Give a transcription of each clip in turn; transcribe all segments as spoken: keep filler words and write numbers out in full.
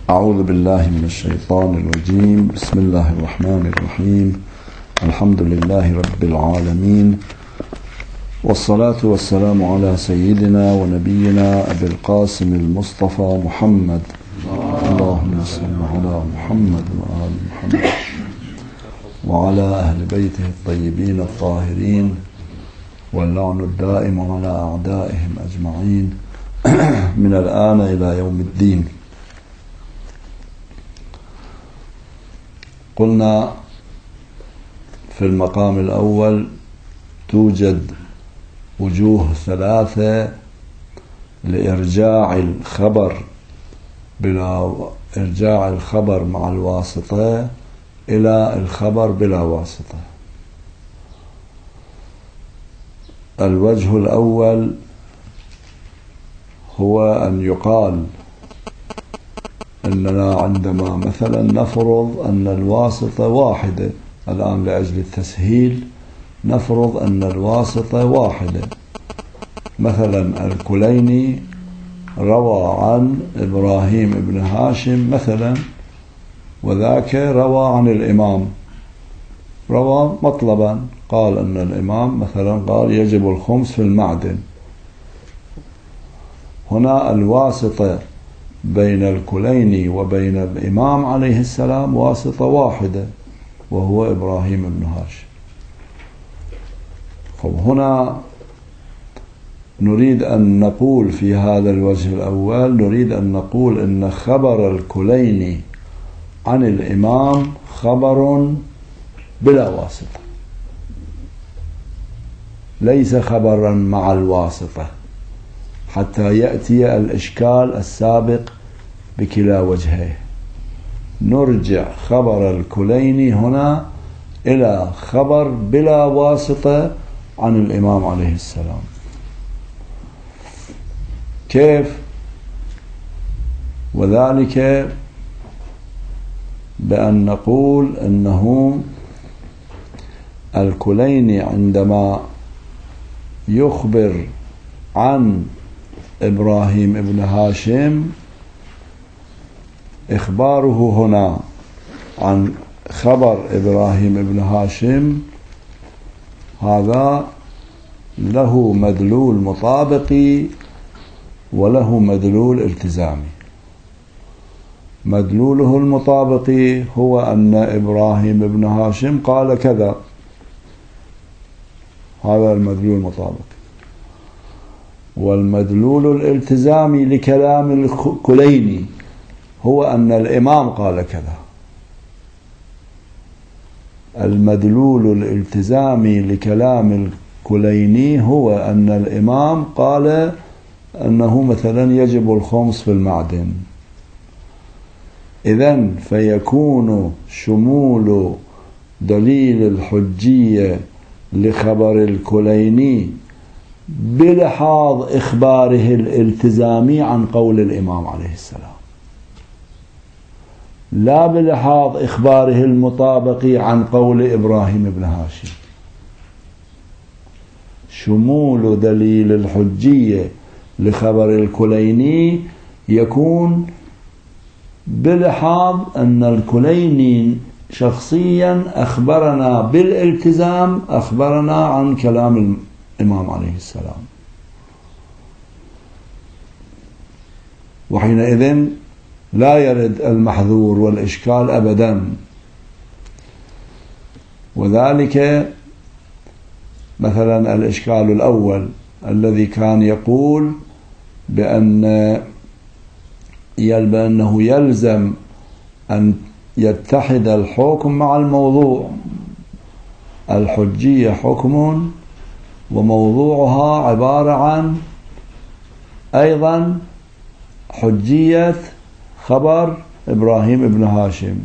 أعوذ بالله من الشيطان الرجيم. بسم الله الرحمن الرحيم. الحمد لله رب العالمين، والصلاة والسلام على سيدنا ونبينا أبي القاسم المصطفى محمد. اللهم صل على محمد وآل محمد وعلى أهل بيته الطيبين الطاهرين، واللعن الدائم على أعدائهم أجمعين من الآن إلى يوم الدين. قلنا في المقام الأول توجد وجوه ثلاثة لإرجاع الخبر بلا إرجاع الخبر مع الواسطة إلى الخبر بلا واسطة. الوجه الأول هو أن يقال أننا عندما مثلا نفرض أن الواسطة واحدة، الآن لأجل التسهيل نفرض أن الواسطة واحدة، مثلا الكليني روى عن إبراهيم بن هاشم مثلا، وذاك روى عن الإمام، روى مطلبا، قال أن الإمام مثلا قال يجب الخمس في المعدن. هنا الواسطة بين الكليني وبين الإمام عليه السلام واسطة واحدة، وهو إبراهيم بن هاشم. هنا نريد أن نقول في هذا الوجه الأول، نريد أن نقول أن خبر الكليني عن الإمام خبر بلا واسطة، ليس خبرا مع الواسطة، حتى يأتي الإشكال السابق بكلا وجهيه. نرجع خبر الكليني هنا إلى خبر بلا واسطة عن الإمام عليه السلام. كيف؟ وذلك بأن نقول أنه الكليني عندما يخبر عن إبراهيم بن هاشم، إخباره هنا عن خبر إبراهيم بن هاشم هذا له مدلول مطابقي وله مدلول التزامي. مدلوله المطابقي هو أن إبراهيم بن هاشم قال كذا، هذا المدلول المطابقي. والمدلول الالتزامي لكلام الكليني هو أن الإمام قال كذا. المدلول الالتزامي لكلام الكليني هو أن الإمام قال أنه مثلا يجب الخمس في المعدن. إذن فيكون شمول دليل الحجية لخبر الكليني بلحاظ إخباره الالتزامي عن قول الإمام عليه السلام، لا بلحاظ إخباره المطابقي عن قول إبراهيم بن هاشم. شمول دليل الحجية لخبر الكليني يكون بلحاظ أن الكليني شخصيا أخبرنا بالالتزام، أخبرنا عن كلام الإمام عليه السلام، وحينئذ لا يرد المحذور والإشكال أبدا. وذلك مثلا الإشكال الأول الذي كان يقول بأن بأنه يلزم أن يتحد الحكم مع الموضوع. الحجية حكم وموضوعها عبارة عن أيضا حجية خبر إبراهيم بن هاشم،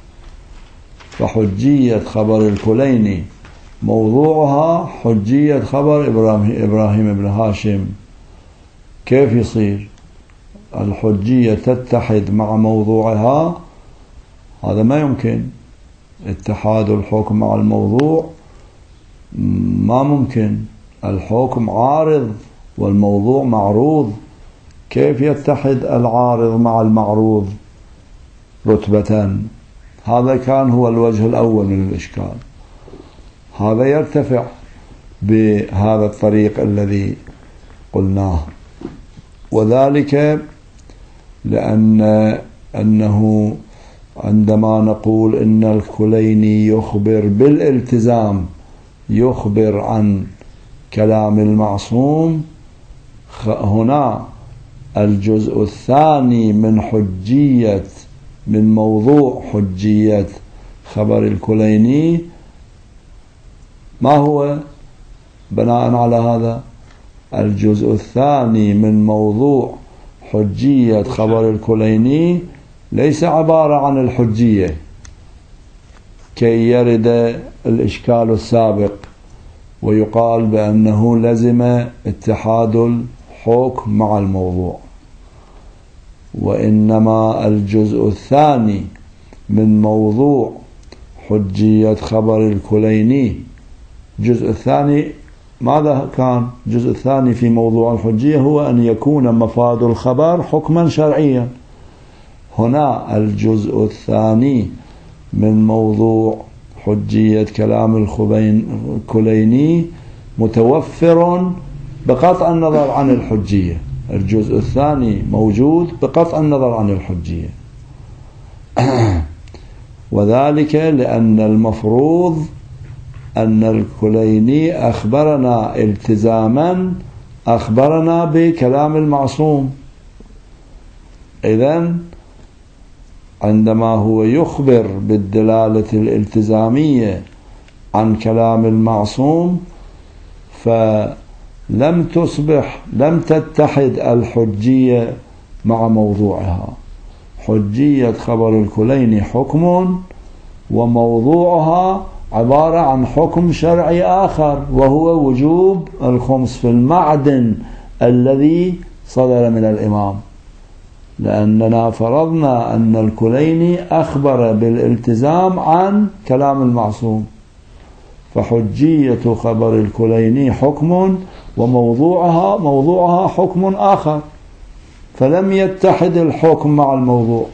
فحجية خبر الكليني موضوعها حجية خبر إبراهيم بن هاشم. كيف يصير الحجية تتحد مع موضوعها؟ هذا ما يمكن. اتحاد الحكم مع الموضوع ما ممكن. الحكم عارض والموضوع معروض، كيف يتحد العارض مع المعروض؟ رتبة. هذا كان هو الوجه الأول من الإشكال. هذا يرتفع بهذا الطريق الذي قلناه، وذلك لأن أنه عندما نقول إن الكليني يخبر بالالتزام، يخبر عن كلام المعصوم، هنا الجزء الثاني من حجية من موضوع حجية خبر الكليني ما هو؟ بناء على هذا الجزء الثاني من موضوع حجية خبر الكليني ليس عبارة عن الحجية كي يرد الإشكال السابق ويقال بأنه لزم اتحاد الحكم مع الموضوع، وإنما الجزء الثاني من موضوع حجية خبر الكليني، الجزء الثاني ماذا كان؟ الجزء الثاني في موضوع الحجية هو أن يكون مفاد الخبر حكما شرعيا. هنا الجزء الثاني من موضوع حجية كلام الكليني متوفر بقطع النظر عن الحجية، الجزء الثاني موجود بقطع النظر عن الحجية، وذلك لأن المفروض أن الكليني أخبرنا التزاما، أخبرنا بكلام المعصوم. إذن عندما هو يخبر بالدلالة الالتزامية عن كلام المعصوم فلم تصبح لم تتحد الحجية مع موضوعها. حجية خبر الكليني حكم، وموضوعها عبارة عن حكم شرعي آخر وهو وجوب الخمس في المعدن الذي صدر من الإمام، لأننا فرضنا أن الكليني أخبر بالالتزام عن كلام المعصوم، فحجية خبر الكليني حكم وموضوعها موضوعها حكم آخر، فلم يتحد الحكم مع الموضوع،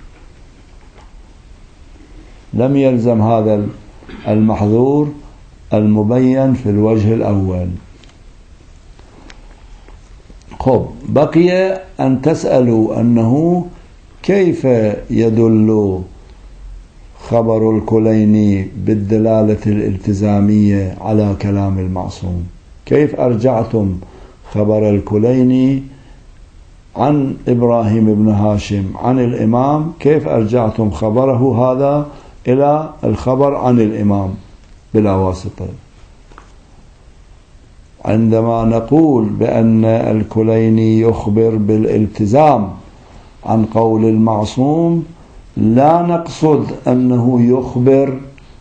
لم يلزم هذا المحذور المبين في الوجه الأول. خب، بقي أن تسألوا أنه كيف يدل خبر الكليني بالدلالة الالتزامية على كلام المعصوم؟ كيف أرجعتم خبر الكليني عن إبراهيم بن هاشم عن الإمام، كيف أرجعتم خبره هذا إلى الخبر عن الإمام بلا واسطة؟ عندما نقول بأن الكليني يخبر بالالتزام عن قول المعصوم لا نقصد أنه يخبر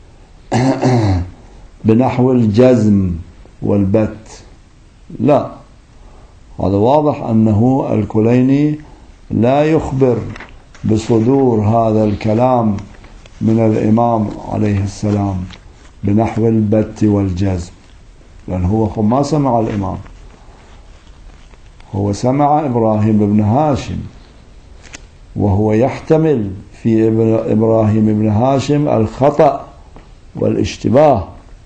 بنحو الجزم والبت، لا، هذا واضح أنه الكليني لا يخبر بصدور هذا الكلام من الإمام عليه السلام بنحو البت والجزم، لأن هو ما سمع الإمام، هو سمع إبراهيم بن هاشم، وهو يحتمل في إبراهيم بن هاشم الخطأ والاشتباه،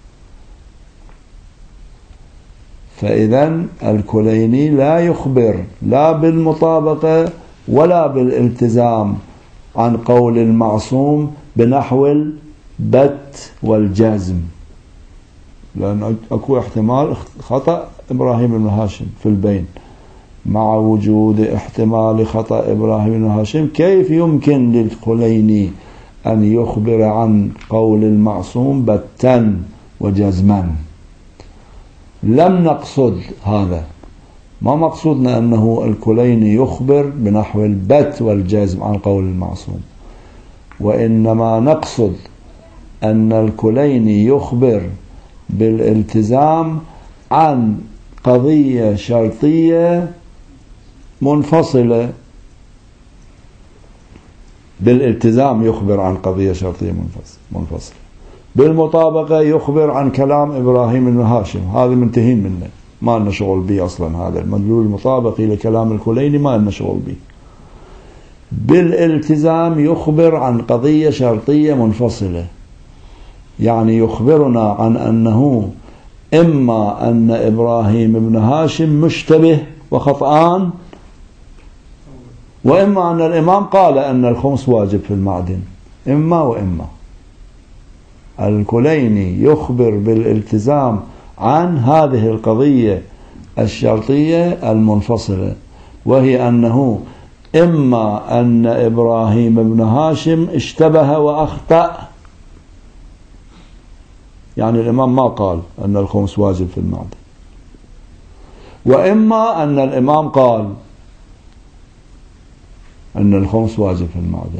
فإذن الكليني لا يخبر لا بالمطابقة ولا بالالتزام عن قول المعصوم بنحو البت والجزم، لأن أكو احتمال خطأ إبراهيم بن هاشم في البين، مع وجود احتمال خطأ إبراهيم بن هاشم كيف يمكن للكليني أن يخبر عن قول المعصوم بتا وجزما؟ لم نقصد هذا، ما مقصودنا أنه الكليني يخبر بنحو البت والجزم عن قول المعصوم، وإنما نقصد أن الكليني يخبر بالالتزام عن قضية شرطية منفصلة، بالالتزام يخبر عن قضية شرطية منفصلة، بالمطابقة يخبر عن كلام إبراهيم بن هاشم، هذا منتهين منه، ما لنا شغل به أصلا، هذا المدلول المطابقي لكلام الكليني ما لنا شغل به. بالالتزام يخبر عن قضية شرطية منفصلة، يعني يخبرنا عن أنه إما أن إبراهيم بن هاشم مشتبه وخطأان، وإما أن الإمام قال أن الخمس واجب في المعدن، إما وإما. الكليني يخبر بالالتزام عن هذه القضية الشرطية المنفصلة، وهي أنه إما أن إبراهيم بن هاشم اشتبه وأخطأ، يعني الإمام ما قال أن الخمس واجب في المعدن، وإما أن الإمام قال أن الخمس واجب في المعدن.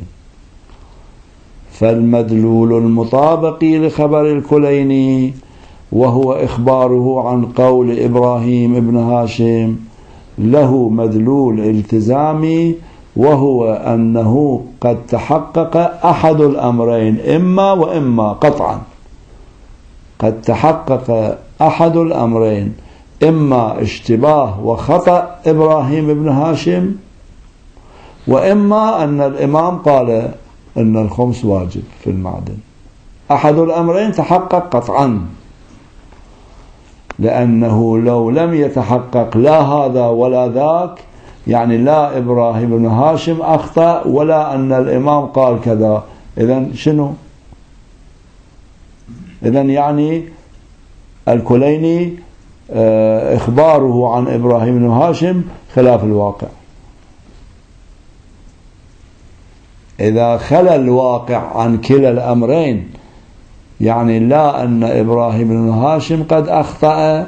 فالمدلول المطابق لخبر الكليني وهو إخباره عن قول إبراهيم بن هاشم له مدلول التزامي، وهو أنه قد تحقق أحد الأمرين إما وإما قطعا. قد تحقق أحد الأمرين، إما اشتباه وخطأ إبراهيم بن هاشم، وإما أن الإمام قال أن الخمس واجب في المعدن. أحد الأمرين تحقق قطعا، لأنه لو لم يتحقق لا هذا ولا ذاك، يعني لا إبراهيم بن هاشم أخطأ ولا أن الإمام قال كذا، إذن شنو؟ إذن يعني الكليني إخباره عن إبراهيم بن هاشم خلاف الواقع. إذا خلى الواقع عن كلا الأمرين، يعني لا أن إبراهيم بن هاشم قد أخطأ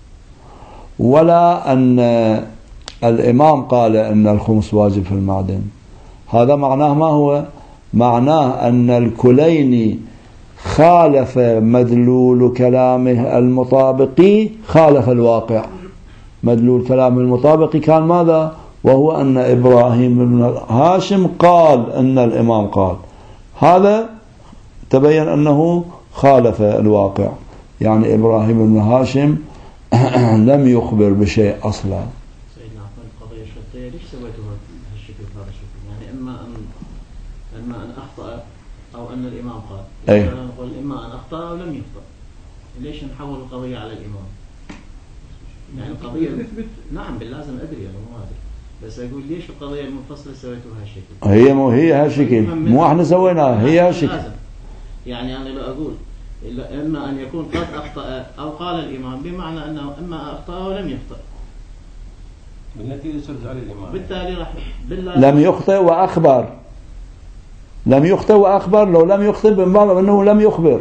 ولا أن الإمام قال أن الخمس واجب في المعدن، هذا معناه ما هو؟ معناه أن الكليني خالف مدلول كلامه المطابقي، خالف الواقع. مدلول كلامه المطابقي كان ماذا؟ وهو أن إبراهيم بن هاشم قال أن الإمام قال، هذا تبين أنه خالف الواقع، يعني إبراهيم بن هاشم لم يخبر بشيء أصلا. سيدنا عفوا، القضية الشرطية ليش سويتها هالشكل بهذا الشكل؟ يعني إما أن إما أن أخطأ أو أن الإمام قال. أي. نقول إما أن أخطأ أو لم يخطأ. ليش نحول القضية على الإمام؟ يعني القضية نعم باللازم أدري أنا مو أدري، بس أقول ليش القضية المنفصلة سويتوها هالشكل؟ هي مو هي هالشكل، مو إحنا سويناها، هي هالشكل. يعني أنا لو أقول إما أن يكون قد أخطأ أو قال الإمام، بمعنى أنه إما أخطأ أو لم يخطأ، بالنتيجة ترجع على الإمام. بالتالي راح لم يخطئ وأخبر، لم يخطئ وأخبر، لو لم يخطئ بمعنى أنه لم يخبر.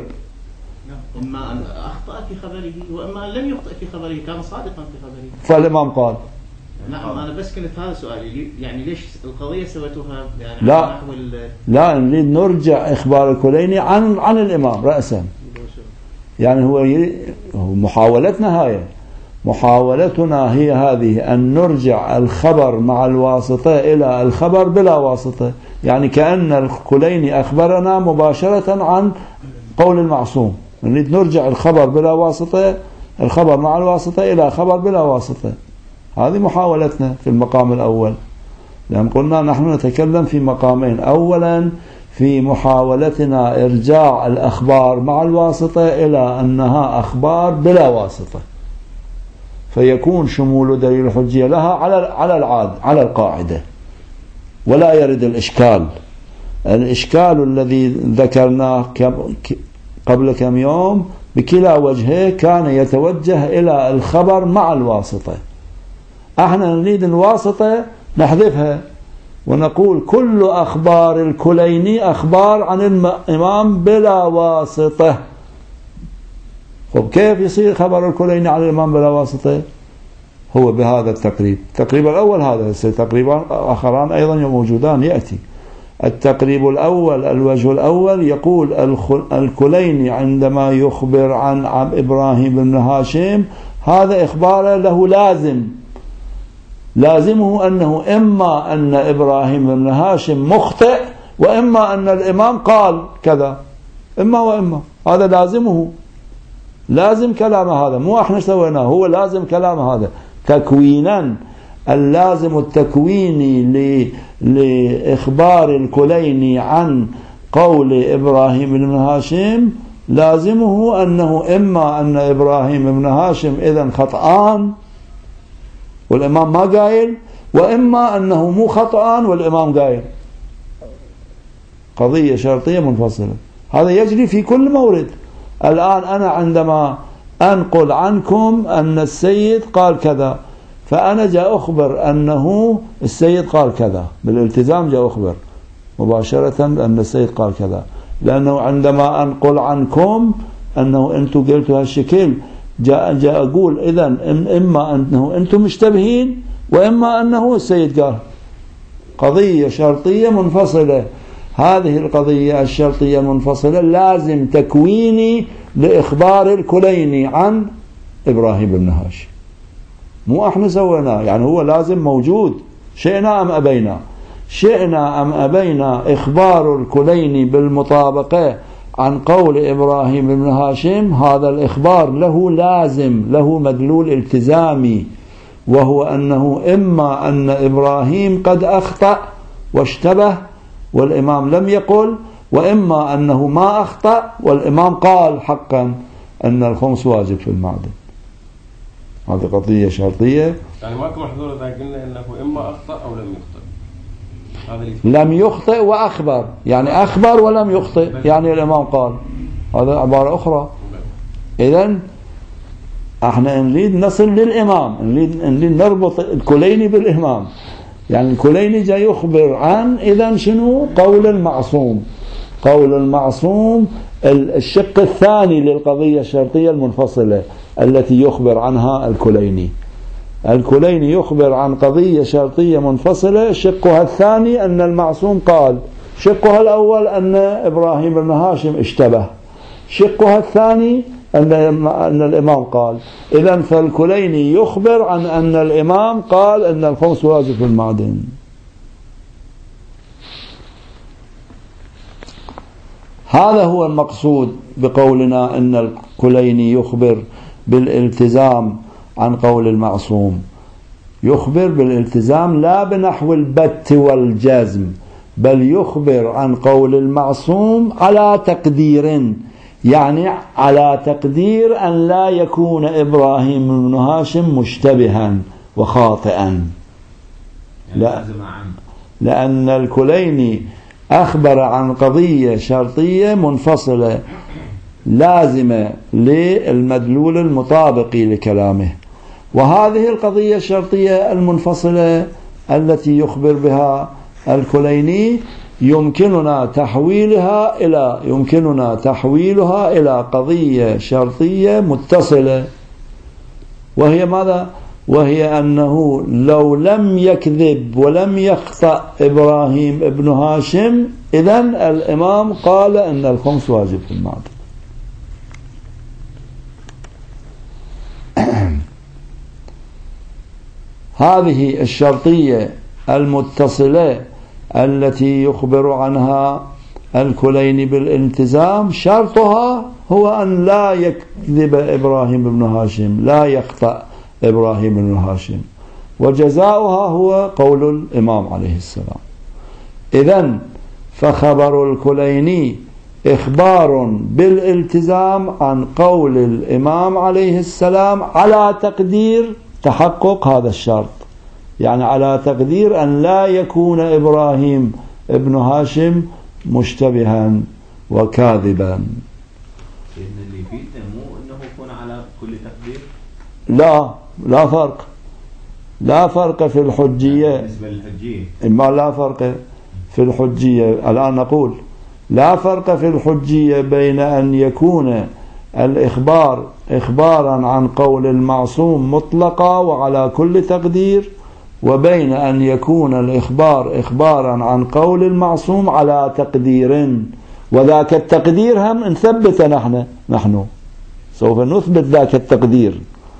إما أن أخطأ في خبره وإما أن لم يخطئ في خبره، كان صادقا في خبره. فالإمام قال. نعم أنا بس كنت هذا سؤالي، يعني ليش القضية سويتوها يعني لا نحو لا نريد نرجع إخبار الكليني عن عن الإمام رأسا، يعني هو محاولتنا هاي محاولتنا هي هذه، أن نرجع الخبر مع الواسطة إلى الخبر بلا واسطة، يعني كأن الكليني أخبرنا مباشرة عن قول المعصوم، نريد نرجع الخبر بلا واسطة، الخبر مع الواسطة إلى خبر بلا واسطة. هذه محاولتنا في المقام الأول، لأن قلنا نحن نتكلم في مقامين. أولا في محاولتنا إرجاع الأخبار مع الواسطة إلى أنها أخبار بلا واسطة، فيكون شمول دليل الحجية لها على على العاد على القاعدة، ولا يرد الإشكال. الإشكال الذي ذكرناه قبل كم يوم بكلا وجهه كان يتوجه إلى الخبر مع الواسطة. احنا نريد الواسطة نحذفها ونقول كل أخبار الكليني أخبار عن الإمام بلا واسطة. طب كيف يصير خبر الكليني عن الإمام بلا واسطة؟ هو بهذا التقريب. التقريب الأول هذا، تقريبان آخران أيضا موجودان يأتي. التقريب الأول، الوجه الأول، يقول الكليني عندما يخبر عن إبراهيم بن هاشم هذا إخبار له لازم، لازمه أنه إما أن إبراهيم بن هاشم مخطئ وإما أن الإمام قال كذا، إما وإما، هذا لازمه، لازم كلام هذا، مو احنا سويناه، هو لازم كلام هذا تكوينا. اللازم التكويني لإخبار الكليني عن قول إبراهيم بن هاشم لازمه أنه إما أن إبراهيم بن هاشم إذن خطأان والإمام ما قايل، وإما أنه مو خطأان والإمام قايل. قضية شرطية منفصلة. هذا يجري في كل مورد. الآن أنا عندما أنقل عنكم أن السيد قال كذا، فأنا جاء أخبر أنه السيد قال كذا، بالالتزام جاء أخبر مباشرة أن السيد قال كذا، لأنه عندما أنقل عنكم أنه أنتم قلتوا هالشكل جاء, جاء أقول إذن إما أنه أنتم مشتبهين وإما أنه السيد قال. قضية شرطية منفصلة. هذه القضية الشرطية المنفصلة لازم تكويني لإخبار الكليني عن إبراهيم بن هاشم، مو احنا سويناه، يعني هو لازم موجود شئنا أم أبينا. شئنا أم أبينا إخبار الكليني بالمطابقة عن قول إبراهيم بن هاشم، هذا الإخبار له لازم، له مدلول التزامي، وهو أنه إما أن إبراهيم قد أخطأ واشتبه والإمام لم يقل، وإما أنه ما أخطأ والإمام قال حقا أن الخمس واجب في المعدن. هذه قضية شرطية. يعني ماكو محظور إذا قلنا أنه إما أخطأ أو لم يخطئ. لم يخطئ وأخبر، يعني أخبر ولم يخطئ، يعني الإمام قال، هذا عبارة أخرى. إذن احنا نريد نصل للإمام، نريد, نريد نربط الكليني بالإمام. يعني الكليني جاي يخبر عن إذن شنو؟ قول المعصوم. قول المعصوم الشق الثاني للقضية الشرطية المنفصلة التي يخبر عنها الكليني. الكليني يخبر عن قضية شرطية منفصلة، شقها الثاني أن المعصوم قال، شقها الأول أن إبراهيم بن هاشم اشتبه، شقها الثاني أن أن الإمام قال. إذن فالكليني يخبر عن أن الإمام قال أن الخمس واجب في المعدن. هذا هو المقصود بقولنا أن الكليني يخبر بالالتزام عن قول المعصوم. يخبر بالالتزام لا بنحو البت والجزم، بل يخبر عن قول المعصوم على تقدير، يعني على تقدير أن لا يكون إبراهيم بن هاشم مشتبها وخاطئا. لا، لأن الكليني أخبر عن قضية شرطية منفصلة لازمة للمدلول المطابق لكلامه. وهذه القضية الشرطية المنفصلة التي يخبر بها الكليني يمكننا تحويلها إلى يمكننا تحويلها إلى قضية شرطية متصلة، وهي ماذا؟ وهي أنه لو لم يكذب ولم يخطأ إبراهيم ابن هاشم إذن الإمام قال أن الخمس واجب في المعدن. هذه الشرطية المتصلة التي يخبر عنها الكليني بالالتزام شرطها هو أن لا يكذب إبراهيم بن هاشم، لا يخطأ إبراهيم بن هاشم، وجزاؤها هو قول الإمام عليه السلام. إذن فخبر الكليني إخبار بالالتزام عن قول الإمام عليه السلام على تقدير تحقق هذا الشرط، يعني على تقدير أن لا يكون إبراهيم ابن هاشم مشتبها وكاذبا. اللي فيه مو أنه يكون على كل تقدير، لا لا فرق، لا فرق في الحجية بالنسبة للحجية، إما لا فرق في الحجية. الآن نقول لا فرق في الحجية بين أن يكون الإخبار إخبارا عن قول المعصوم مطلقا وعلى كل تقدير، وبين أن يكون الإخبار إخبارا عن قول المعصوم على تقدير، وذاك التقدير هم نثبت نحن نحن سوف نثبت ذاك التقدير،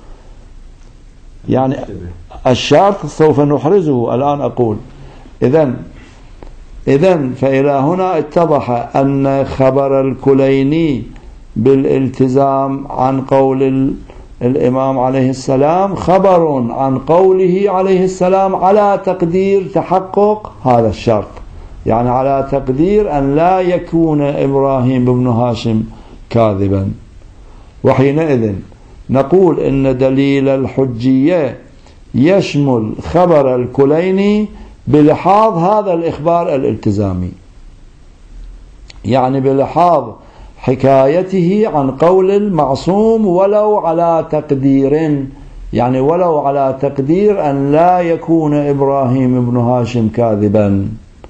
يعني الشرط سوف نحرزه. الآن أقول إذن إذن فإلى هنا اتضح أن خبر الكليني بالالتزام عن قول الإمام عليه السلام خبر عن قوله عليه السلام على تقدير تحقق هذا الشرط، يعني على تقدير أن لا يكون إبراهيم بن هاشم كاذبا. وحينئذ نقول إن دليل الحجية يشمل خبر الكليني بلحاظ هذا الإخبار الالتزامي، يعني بلحاظ حكايته عن قول المعصوم ولو على تقدير، يعني ولو على تقدير أن لا يكون إبراهيم بن هاشم كاذبا،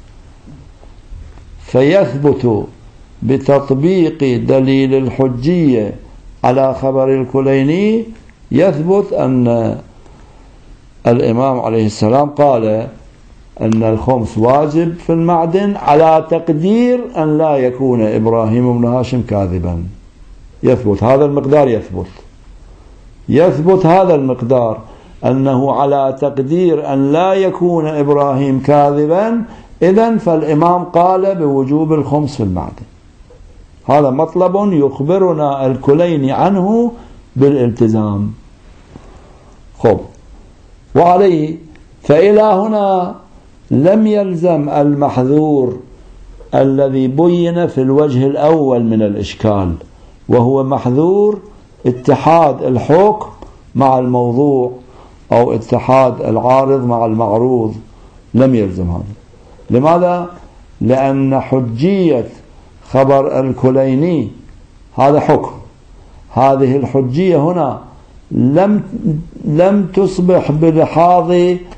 فيثبت بتطبيق دليل الحجية على خبر الكليني، يثبت أن الإمام عليه السلام قال أن الخمس واجب في المعدن على تقدير أن لا يكون إبراهيم بن هاشم كاذبا. يثبت هذا المقدار، يثبت يثبت هذا المقدار أنه على تقدير أن لا يكون إبراهيم كاذبا، إذن فالإمام قال بوجوب الخمس في المعدن. هذا مطلب يخبرنا الكليني عنه بالالتزام. خب، وعليه فإلى هنا لم يلزم المحذور الذي بين في الوجه الأول من الإشكال، وهو محذور اتحاد الحكم مع الموضوع أو اتحاد العارض مع المعروض، لم يلزم هذا. لماذا؟ لأن حجية خبر الكليني هذا حكم، هذه الحجية هنا لم لم تصبح بلحاظ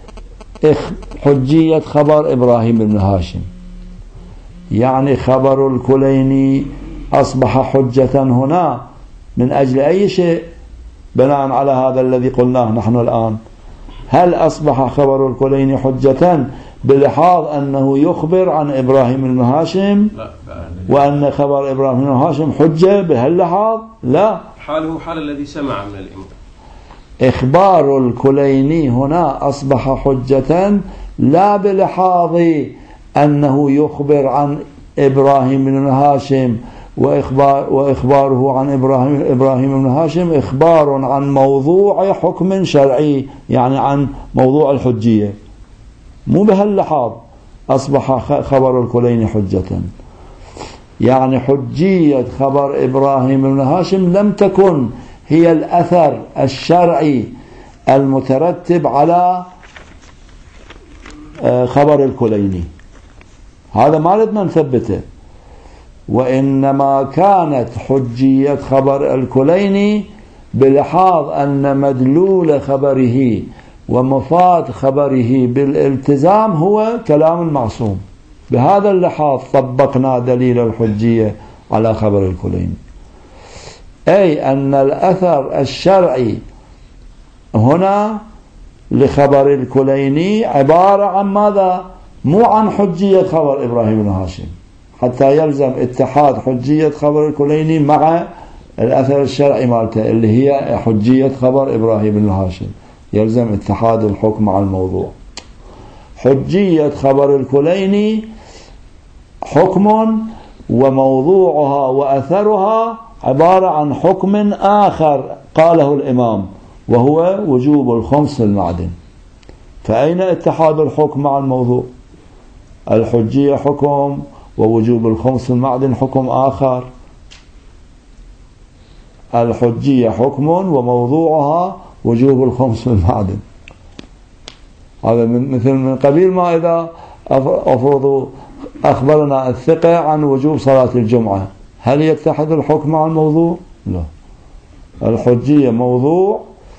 حجية خبر إبراهيم بن هاشم، يعني خبر الكليني أصبح حجة هنا من أجل أي شيء بناء على هذا الذي قلناه نحن الآن؟ هل أصبح خبر الكليني حجة بلحاظ أنه يخبر عن إبراهيم بن هاشم وأن خبر إبراهيم بن هاشم حجة بهاللحاظ؟ لا، حاله حال الذي سمع من الإمام. إخبار الكليني هنا أصبح حجة لا بلحاظ أنه يخبر عن إبراهيم بن هاشم وإخبار وإخباره عن إبراهيم إبراهيم بن هاشم إخبار عن موضوع حكم شرعي، يعني عن موضوع الحجية، مو بهاللحاظ أصبح خبر الكليني حجة. يعني حجية خبر إبراهيم بن هاشم لم تكن هي الأثر الشرعي المترتب على خبر الكليني، هذا ما ردنا نثبته، وإنما كانت حجية خبر الكليني بلحاظ أن مدلول خبره ومفاد خبره بالالتزام هو كلام المعصوم. بهذا اللحاظ طبقنا دليل الحجية على خبر الكليني، أي أن الأثر الشرعي هنا لخبر الكليني عبارة عن ماذا؟ مو عن حجية خبر إبراهيم بن هاشم، حتى يلزم اتحاد حجية خبر الكليني مع الأثر الشرعي مالته اللي هي حجية خبر إبراهيم بن هاشم، يلزم اتحاد الحكم مع الموضوع. حجية خبر الكليني حكم وموضوعها وأثرها عبارة عن حكم آخر قاله الإمام، وهو وجوب الخمس في المعدن. فأين اتحاد الحكم مع الموضوع؟ الحجية حكم ووجوب الخمس في المعدن حكم آخر. الحجية حكم وموضوعها وجوب الخمس في المعدن، هذا مثل من قبيل ما إذا أفرضوا أخبرنا الثقة عن وجوب صلاة الجمعة، هل يتحد الحكم مع الموضوع؟ لا، الحجية موضوع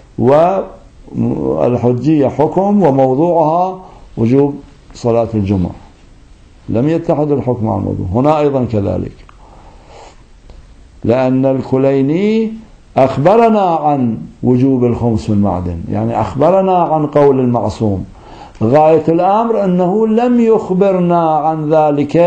والحجية حكم وموضوعها وجوب صلاة الجمعة، لم يتحد الحكم مع الموضوع. هنا أيضا كذلك، لأن الكليني أخبرنا عن وجوب الخمس في المعدن، يعني أخبرنا عن قول المعصوم، غاية الأمر أنه لم يخبرنا عن ذلك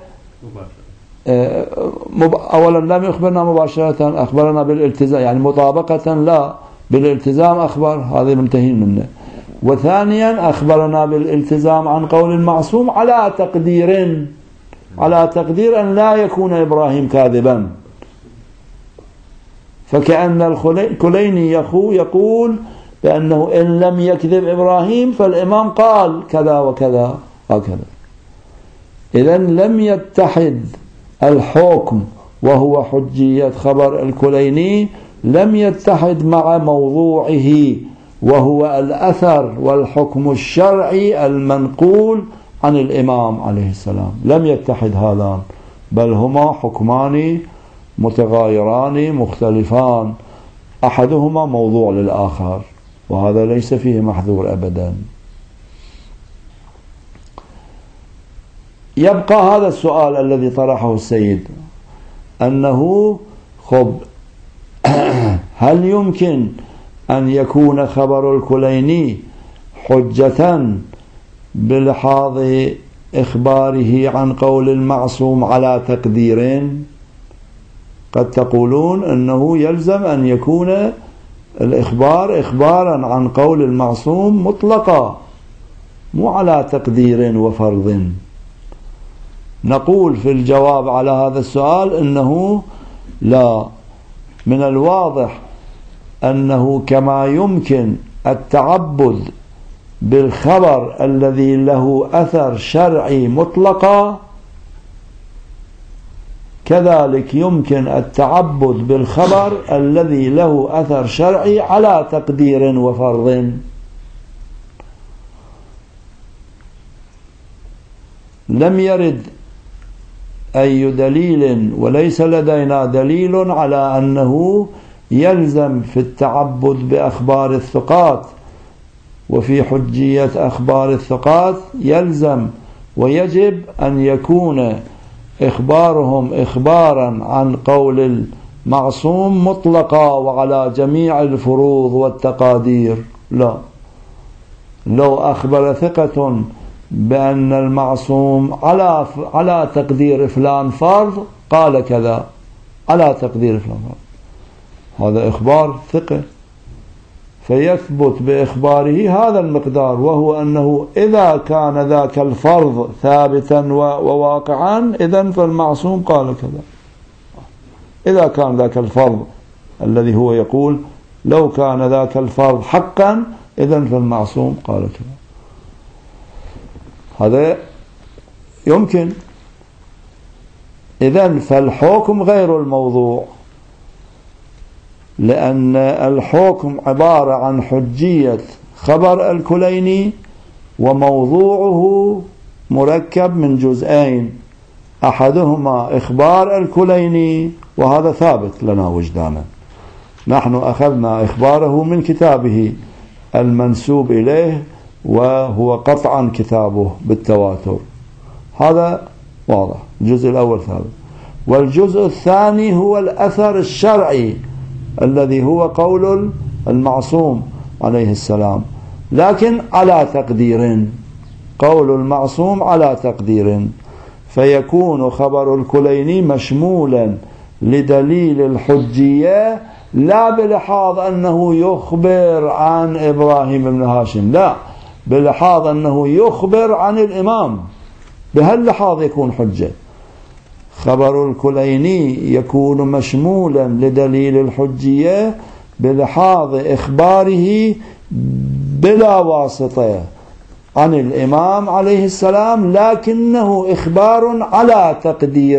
أولا، لم يخبرنا مباشرة، أخبرنا بالالتزام، يعني مطابقة لا بالالتزام أخبر، هذا منتهين منه. وثانيا أخبرنا بالالتزام عن قول المعصوم على تقدير على تقدير أن لا يكون إبراهيم كاذبا. فكأن الكليني يقول بأنه إن لم يكذب إبراهيم فالإمام قال كذا وكذا هكذا. إذن لم يتحد الحكم وهو حجية خبر الكليني، لم يتحد مع موضوعه وهو الأثر والحكم الشرعي المنقول عن الإمام عليه السلام، لم يتحد هذان، بل هما حكمان متغايران مختلفان، أحدهما موضوع للآخر، وهذا ليس فيه محذور أبدا. يبقى هذا السؤال الذي طرحه السيد، أنه خب هل يمكن أن يكون خبر الكليني حجة بلحاظ إخباره عن قول المعصوم على تقدير؟ قد تقولون أنه يلزم أن يكون الإخبار إخبارا عن قول المعصوم مطلقا، مو على تقدير وفرض. نقول في الجواب على هذا السؤال أنه لا، من الواضح أنه كما يمكن التعبد بالخبر الذي له أثر شرعي مطلقا، كذلك يمكن التعبد بالخبر الذي له أثر شرعي على تقدير وفرض. لم يرد أي دليل، وليس لدينا دليل على أنه يلزم في التعبد بأخبار الثقات وفي حجية أخبار الثقات يلزم ويجب أن يكون إخبارهم إخبارا عن قول المعصوم مطلقا وعلى جميع الفروض والتقادير. لا، لو أخبر ثقة بأن المعصوم على على تقدير فلان فرض قال كذا على تقدير فلان فرض، هذا إخبار ثقة، فيثبت بإخباره هذا المقدار، وهو أنه إذا كان ذاك الفرض ثابتا وواقعا إذن فالمعصوم قال كذا. إذا كان ذاك الفرض الذي هو يقول لو كان ذاك الفرض حقا إذن فالمعصوم قال كذا، هذا يمكن. إذن فالحكم غير الموضوع، لأن الحكم عبارة عن حجية خبر الكليني، وموضوعه مركب من جزئين، أحدهما إخبار الكليني وهذا ثابت لنا وجدانا، نحن أخذنا إخباره من كتابه المنسوب إليه وهو قطعا كتابه بالتواتر، هذا واضح، الجزء الأول ثابت. والجزء الثاني هو الأثر الشرعي الذي هو قول المعصوم عليه السلام، لكن على تقدير، قول المعصوم على تقدير، فيكون خبر الكليني مشمولا لدليل الحجية، لا بلحاظ أنه يخبر عن إبراهيم بن هاشم، لا، بلحاظ أنه يخبر عن الإمام، بهاللحاظ يكون حجة. خبر الكليني يكون مشمولا لدليل الحجية بلحاظ إخباره بلا واسطة عن الإمام عليه السلام، لكنه إخبار على تقدير.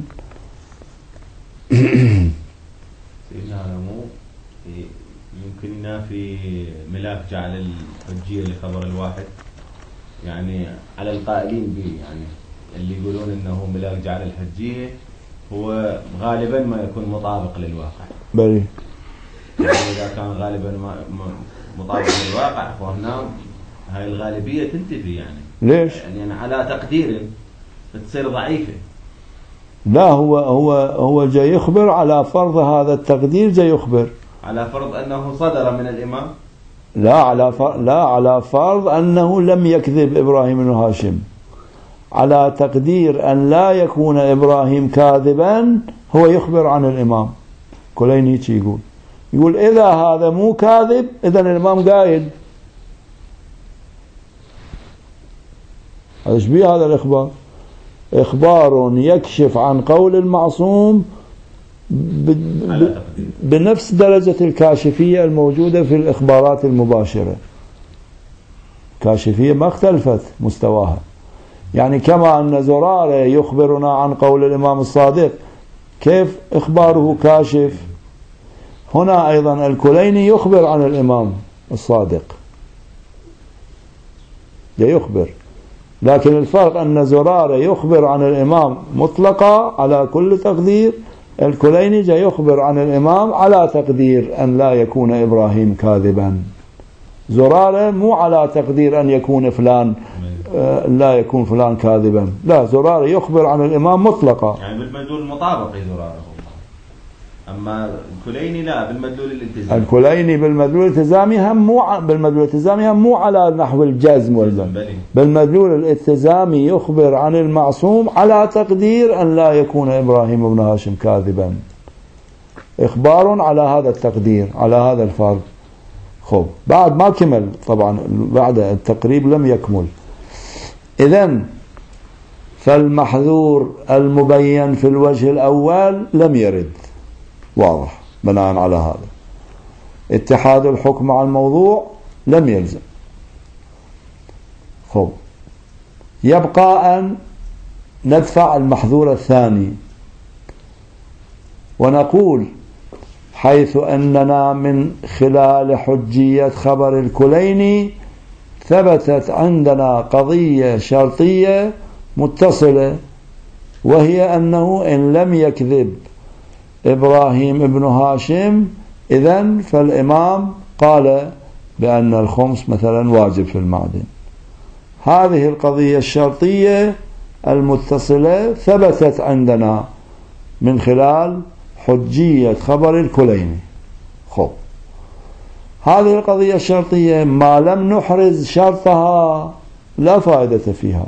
سيدنا علمو يمكننا في ملاك جعل الحجية لخبر الواحد، يعني على القائلين به، يعني اللي يقولون انه ملاك جعل الحجية هو غالبا ما يكون مطابق للواقع. بلي يعني اذا كان غالبا ما مطابق للواقع فهنا هاي الغالبية تنتفي، يعني ليش؟ يعني على تقدير بتصير ضعيفة. لا، هو هو هو جاي يخبر على فرض هذا التقدير، جاي يخبر على فرض انه صدر من الامام، لا على فرض لا على فرض انه لم يكذب ابراهيم بن هاشم، على تقدير أن لا يكون إبراهيم كاذبا هو يخبر عن الإمام. كليني يقول يقول إذا هذا مو كاذب إذن الإمام قايل. هذا شبيه هذا الإخبار؟ إخبار يكشف عن قول المعصوم بنفس درجة الكاشفية الموجودة في الإخبارات المباشرة. كاشفية ما اختلفت مستواها، يعني كما أن زرارة يخبرنا عن قول الإمام الصادق كيف إخباره كاشف، هنا أيضا الكليني يخبر عن الإمام الصادق يخبر، لكن الفرق أن زرارة يخبر عن الإمام مطلقة على كل تقدير، الكليني جاء يخبر عن الإمام على تقدير أن لا يكون إبراهيم كاذبا. زرارة مو على تقدير أن يكون فلان آه لا يكون فلان كاذبا، لا، زرارة يخبر عن الإمام مطلقة، يعني بالمدلول المطابق زرارة. أما الكليني لا، بالمدلول الالتزامي. الكليني بالمدلول الالتزامي هم مو ع... بالمدلول الالتزامي هم مو على نحو الجزم ولا، بالمدلول الالتزامي يخبر عن المعصوم على تقدير أن لا يكون إبراهيم بن هاشم كاذبا، إخبار على هذا التقدير، على هذا الفرق. خب بعد ما كمل طبعا، بعد التقريب لم يكمل. إذن فالمحذور المبين في الوجه الأول لم يرد، واضح بناء على هذا. اتحاد الحكم مع الموضوع لم يلزم. خب يبقى أن ندفع المحذور الثاني ونقول حيث أننا من خلال حجية خبر الكليني ثبتت عندنا قضية شرطية متصلة، وهي أنه إن لم يكذب إبراهيم ابن هاشم إذن فالإمام قال بأن الخمس مثلا واجب في المعدن. هذه القضية الشرطية المتصلة ثبتت عندنا من خلال حجية خبر الكليني. خب هذه القضية الشرطية ما لم نحرز شرطها لا فائدة فيها،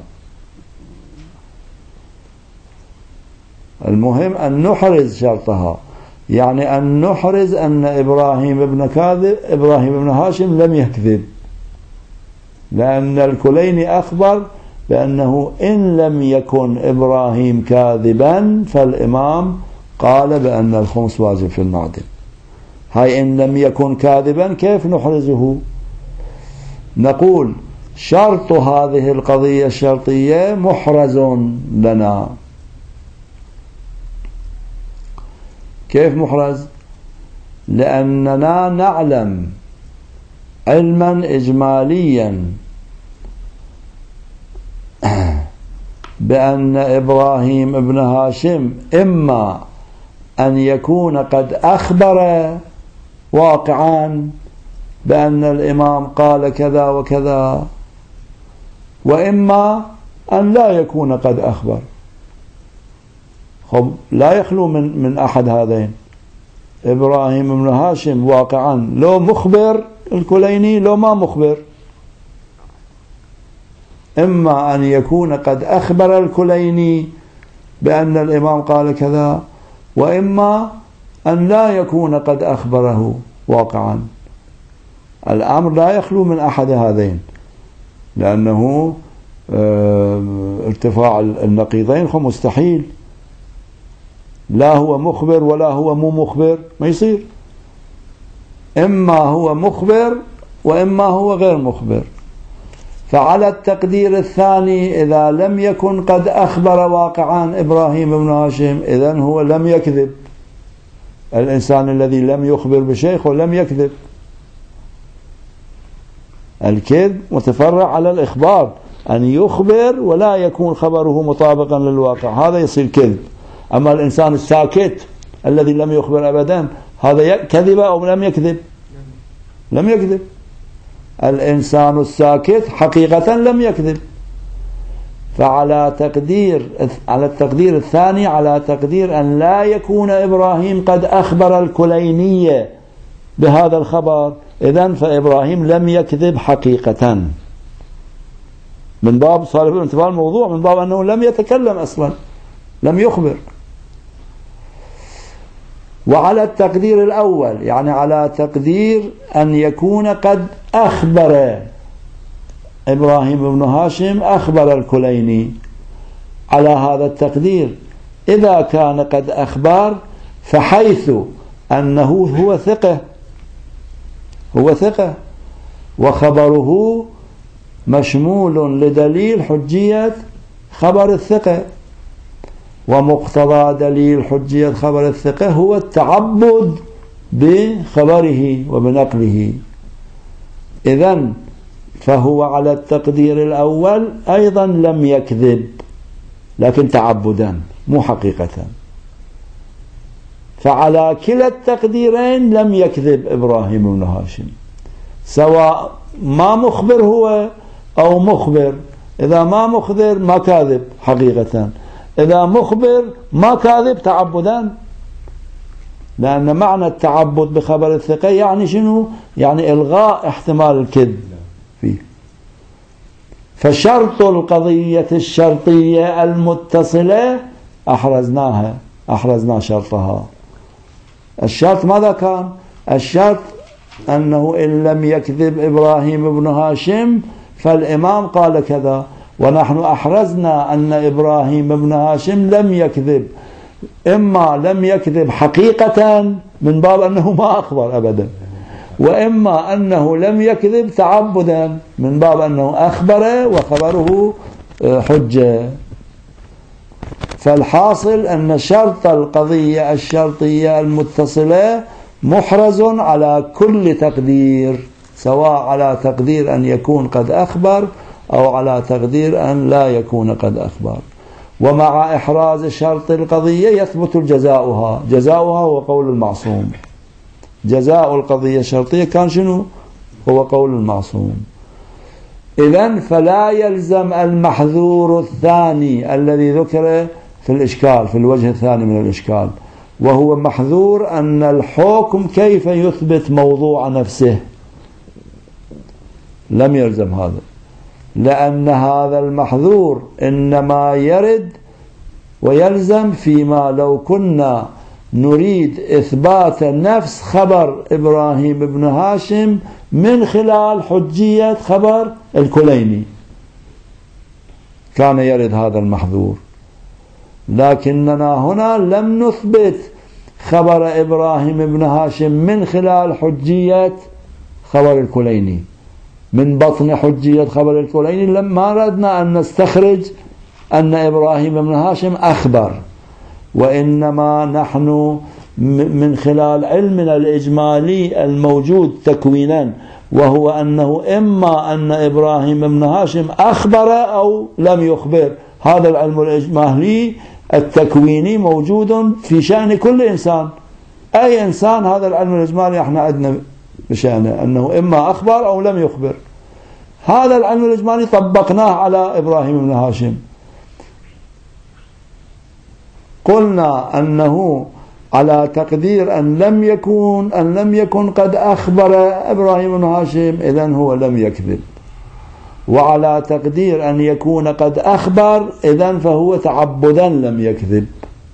المهم أن نحرز شرطها، يعني أن نحرز أن إبراهيم بن كاذب إبراهيم بن هاشم لم يكذب، لأن الكليني أخبر بأنه إن لم يكن إبراهيم كاذبا فالإمام قال بأن الخمس واجب في المعدن. هاي إن لم يكن كاذبا كيف نحرزه؟ نقول شرط هذه القضية الشرطية محرز لنا. كيف محرز؟ لأننا نعلم علما إجماليا بأن إبراهيم ابن هاشم إما أن يكون قد أخبر واقعا بأن الإمام قال كذا وكذا، وإما أن لا يكون قد أخبر. خب لا يخلو من من أحد هذين. إبراهيم بن هاشم واقعا لو مخبر الكليني لو ما مخبر، إما أن يكون قد أخبر الكليني بأن الإمام قال كذا، وإما أن لا يكون قد أخبره واقعا. الأمر لا يخلو من أحد هذين، لأنه ارتفاع النقيضين مستحيل، لا هو مخبر ولا هو مو مخبر، ما يصير. إما هو مخبر وإما هو غير مخبر. فعلى التقدير الثاني إذا لم يكن قد أخبر واقعا إبراهيم بن هاشم إذن هو لم يكذب. الإنسان الذي لم يخبر بشيء ولم يكذب. الكذب متفرع على الإخبار، أن يخبر ولا يكون خبره مطابقا للواقع، هذا يصير كذب. أما الإنسان الساكت الذي لم يخبر أبدا هذا كذب أو لم يكذب؟ لم يكذب. الإنسان الساكت حقيقة لم يكذب. فعلى تقدير على التقدير الثاني، على تقدير أن لا يكون إبراهيم قد أخبر الكلينية بهذا الخبر، إذن فإبراهيم لم يكذب حقيقة، من باب صالح انتفاع الموضوع، من باب أنه لم يتكلم أصلا، لم يخبر. وعلى التقدير الأول، يعني على تقدير أن يكون قد أخبر إبراهيم بن هاشم أخبر الكليني، على هذا التقدير إذا كان قد أخبر فحيث أنه هو ثقة هو ثقة وخبره مشمول لدليل حجية خبر الثقة، ومقتضى دليل حجية خبر الثقة هو التعبد بخبره وبنقله. إذن فهو على التقدير الأول أيضا لم يكذب، لكن تعبدا مو حقيقة. فعلى كلا التقديرين لم يكذب إبراهيم بن هاشم، سواء ما مخبر هو أو مخبر. إذا ما مخبر ما كاذب حقيقة، إذا مخبر ما كاذب تعبدا، لأن معنى التعبد بخبر الثقة يعني شنو؟ يعني إلغاء احتمال الكذب فيه. فشرط القضية الشرطية المتصلة أحرزناها أحرزنا شرطها. الشرط ماذا كان؟ الشرط أنه إن لم يكذب إبراهيم بن هاشم فالإمام قال كذا، ونحن أحرزنا أن إبراهيم بن هاشم لم يكذب، إما لم يكذب حقيقة من باب أنه ما أخبر أبدا، وإما أنه لم يكذب تعبدا من باب أنه أخبر وخبره حجة. فالحاصل أن شرط القضية الشرطية المتصلة محرز على كل تقدير، سواء على تقدير أن يكون قد أخبر أو على تقدير أن لا يكون قد أخبر. ومع إحراز شرط القضية يثبت جزاؤها. جزاؤها هو قول المعصوم. جزاء القضية الشرطية كان شنو؟ هو قول المعصوم. إذن فلا يلزم المحذور الثاني الذي ذكر في الإشكال، في الوجه الثاني من الإشكال، وهو محذور أن الحكم كيف يثبت موضوع نفسه. لم يلزم هذا، لأن هذا المحذور إنما يرد ويلزم فيما لو كنا نريد إثبات نفس خبر إبراهيم بن هاشم من خلال حجية خبر الكليني، كان يرد هذا المحذور. لكننا هنا لم نثبت خبر إبراهيم بن هاشم من خلال حجية خبر الكليني، من بطن حجية خبر الكليني لما أردنا أن نستخرج أن إبراهيم بن هاشم أخبر، وإنما نحن من خلال علمنا الإجمالي الموجود تكوينا، وهو أنه إما أن إبراهيم بن هاشم أخبر أو لم يخبر. هذا العلم الإجمالي التكويني موجود في شأن كل إنسان، أي إنسان هذا العلم الإجمالي احنا عندنا بشأنه أنه إما أخبر أو لم يخبر. هذا العلم الإجمالي طبقناه على إبراهيم بن هاشم، قلنا أنه على تقدير أن لم يكن أن لم يكن قد أخبر إبراهيم بن هاشم إذن هو لم يكذب، وعلى تقدير أن يكون قد أخبر إذن فهو تعبدا لم يكذب.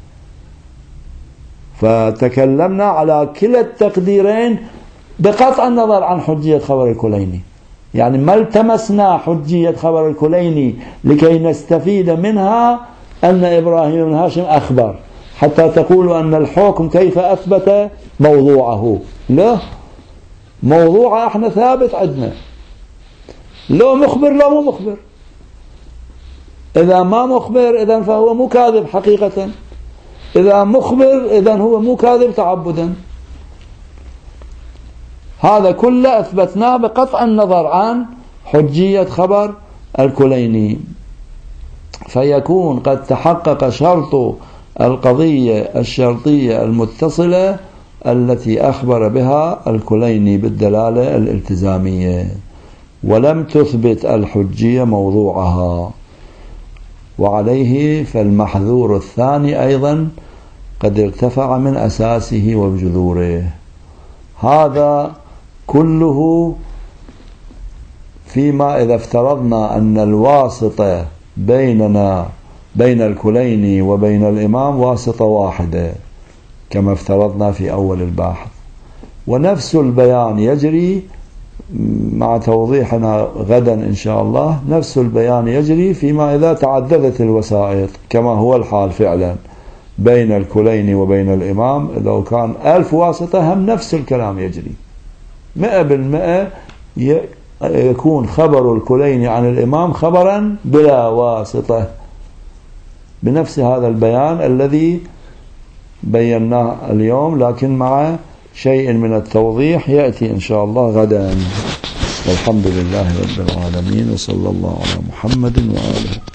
فتكلمنا على كلا التقديرين بقطع النظر عن حجية خبر الكليني، يعني ما التمسنا حجية خبر الكليني لكي نستفيد منها أن إبراهيم بن هاشم أخبر حتى تقولوا أن الحكم كيف أثبت موضوعه. لا، موضوع احنا ثابت عندنا، لو مخبر لو مو مخبر. إذا ما مخبر إذن فهو مو كاذب حقيقة، إذا مخبر إذن هو مو كاذب تعبدا. هذا كله أثبتناه بقطع النظر عن حجية خبر الكليني، فيكون قد تحقق شرط القضية الشرطية المتصلة التي أخبر بها الكليني بالدلالة الالتزامية، ولم تثبت الحجية موضوعها. وعليه فالمحذور الثاني أيضا قد ارتفع من أساسه وبجذوره. هذا كله فيما إذا افترضنا أن الواسطة بيننا بين الكليني وبين الإمام واسطة واحدة كما افترضنا في أول الباحث. ونفس البيان يجري مع توضيحنا غدا إن شاء الله، نفس البيان يجري فيما إذا تعددت الوسائط كما هو الحال فعلا. بين الكلين وبين الإمام لو كان ألف واسطة هم نفس الكلام يجري مئة بالمئة يكون خبر الكلين عن الإمام خبرا بلا واسطة بنفس هذا البيان الذي بيناه اليوم، لكن مع شيء من التوضيح يأتي إن شاء الله غدا. والحمد لله رب العالمين، وصلى الله على محمد وآله.